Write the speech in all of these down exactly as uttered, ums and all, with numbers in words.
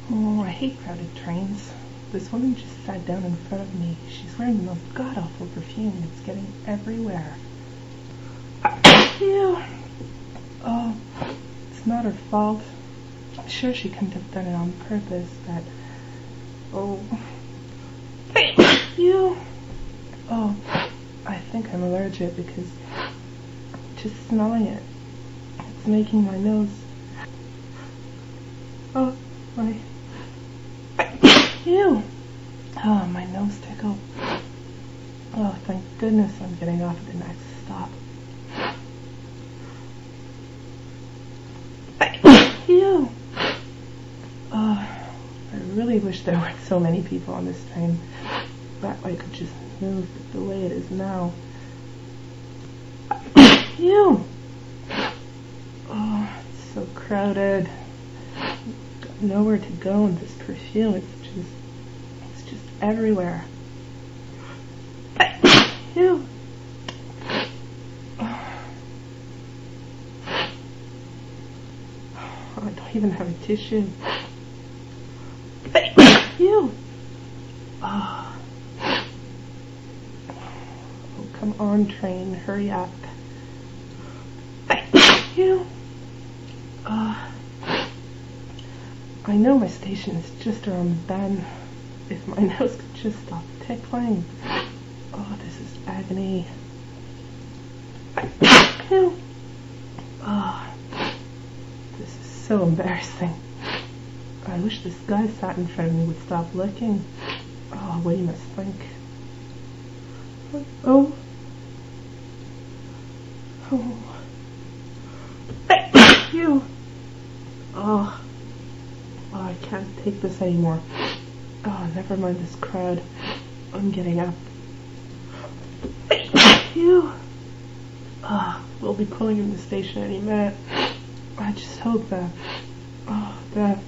Oh, I hate crowded trains. This woman just sat down in front of me. She's wearing the most god-awful perfume. It's getting everywhere. Ew. Oh, it's not her fault. Sure, she couldn't have done it on purpose, but... Oh. Ew. Oh, I think I'm allergic because just smelling it, it's making my nose... Oh, my... Ew! Oh, my nose tickled. Oh, thank goodness I'm getting off at the next stop. Ew! Oh, I really wish there weren't so many people on this train. That way I could just move the way it is now. Ew! Oh, it's so crowded. Got nowhere to go, and this perfume, it's just, it's just everywhere. Ew! Oh, I don't even have a tissue. Ew! Oh. Oh, come on, train, hurry up. Ew! Oh. I know my station is just around the bend. If my nose could just stop tickling. Oh, this is agony. Ew! Oh, this is so embarrassing. I wish this guy sat in front of me would stop looking. Oh, what he must think. Oh. Oh. Ew. Oh. Oh, I can't take this anymore. Oh, never mind this crowd. I'm getting up. Ew. Oh, we'll be pulling in the station any minute. I just hope that... Oh, that...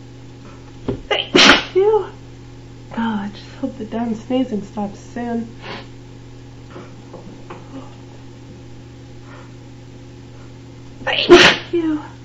Ew. Oh, I just hope the damn sneezing stops soon. Ew.